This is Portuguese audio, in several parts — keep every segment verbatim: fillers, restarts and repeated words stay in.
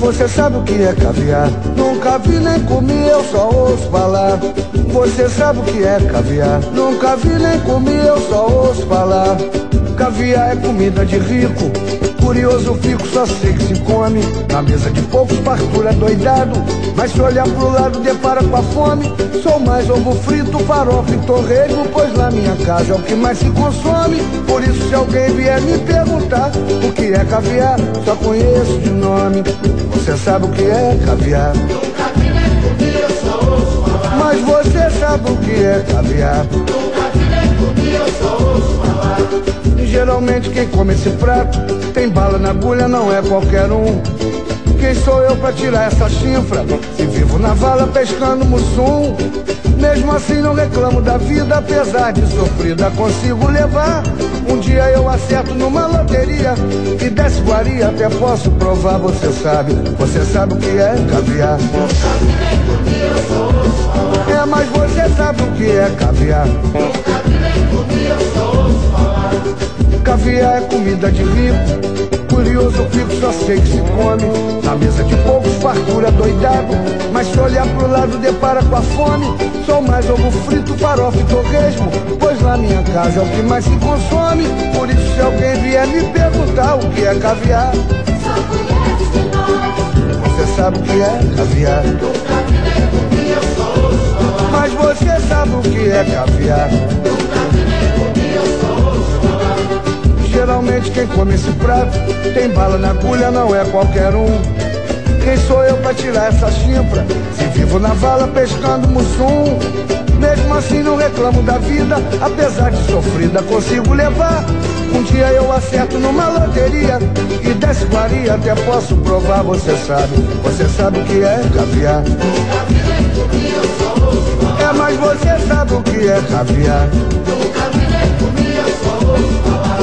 Você sabe o que é caviar? Nunca vi nem comi, eu só ouço falar. Você sabe o que é caviar? Nunca vi nem comi, eu só ouço falar. Caviar é comida de rico, curioso fico, só sei que se come. Na mesa de poucos, fartura doidado, mas se olhar pro lado depara com a fome. Sou mais ovo frito, farofa e torresmo, pois na minha casa é o que mais se consome. Por isso se alguém vier me perguntar o que é caviar, só conheço de nome. Você sabe o que é caviar? Nunca vi nem comi, eu só ouço falar. Mas você sabe o que é caviar? Nunca vi nem comi, eu só ouço falar. E geralmente quem come esse prato tem bala na agulha, não é qualquer um. Quem sou eu pra tirar essa chifra? Se vivo na vala pescando mussum. Mesmo assim não reclamo da vida, apesar de sofrida consigo levar. Um dia eu acerto numa loteria e desce guaria, até posso provar. Você sabe, você sabe o que é caviar? Nunca vi nem comi, eu só ouço falar. É, mas você sabe o que é caviar? Nunca vi nem comi, eu só ouço falar. Caviar é comida de rico, curioso fico, só sei que se come. Na mesa de poucos, fartura doidado, mas se olhar pro lado depara com a fome. Sou mais ovo frito, farofa e torresmo, pois na minha casa é o que mais se consome. Por isso se alguém vier me perguntar o que é caviar, Só conheço de nome. você sabe o que é caviar? Nunca vi nem comi, eu só ouço falar. Mas você sabe o que é caviar? Nunca vi nem comi, eu só ouço falar. Geralmente quem come esse prato tem bala na agulha, não é qualquer um. Quem sou eu pra tirar essa chifra? Se vivo na vala pescando mussum. Mesmo assim não reclamo da vida, apesar de sofrida consigo levar. Um dia eu acerto numa loteria e desce guaria, até posso provar. Você sabe, você sabe o que é caviar? Nunca vi nem comi, eu só ouço falar. É, mas você sabe o que é caviar? Nunca vi nem comi, eu só ouço falar.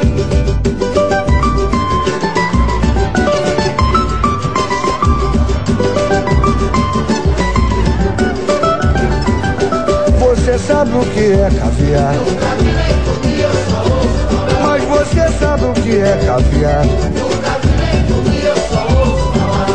Você sabe o que é caviar? Nunca vi nem comi, eu só ouço falar. Mas você sabe o que é caviar? Nunca vi nem comi, eu só ouço falar.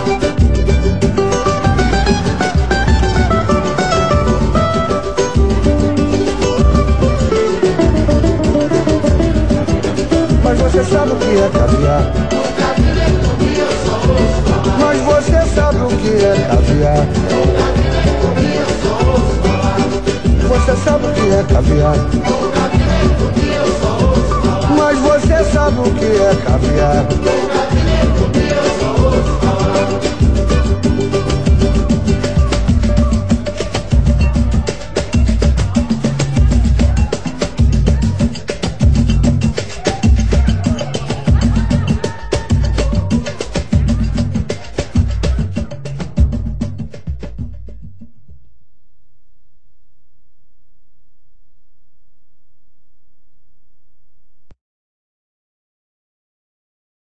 Mas você sabe o que é caviar? Nunca vi nem comi, eu só ouço falar. Mas você sabe o que é caviar? Nunca vi nem comi, eu só ouço falar. Você sabe o que é caviar? Nunca vi nem comi, eu só ouço falar. Mas você sabe o que é caviar? Nunca vi nem comi, eu só ouço falar.